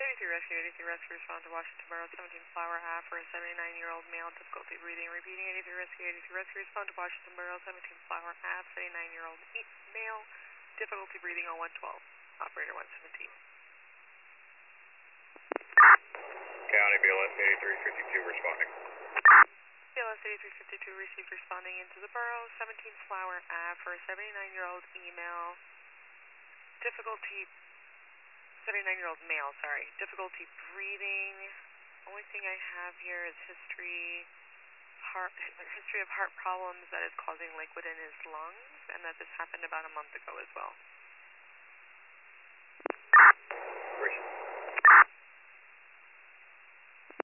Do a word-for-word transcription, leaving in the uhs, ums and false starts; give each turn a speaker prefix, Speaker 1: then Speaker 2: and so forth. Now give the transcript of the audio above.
Speaker 1: eighty-three Rescue, eighty-three Rescue, respond to Washington Borough, seventeen Flower Ave for a seventy-nine-year-old male, difficulty breathing. Repeating, eighty-three Rescue, eighty-three Rescue, respond to Washington Borough, seventeen Flower Ave, seventy-nine-year-old male, difficulty breathing on one twelve. Operator one seventeen.
Speaker 2: County B L S eighty-three fifty-two responding.
Speaker 1: B L S eighty-three fifty-two received responding into the borough, seventeen Flower Ave for a seventy-nine-year-old email, difficulty, seventy-nine-year-old male, sorry, difficulty breathing. Only thing I have here is history, heart, history of heart problems that is causing liquid in his lungs, and that this happened about a month ago as well.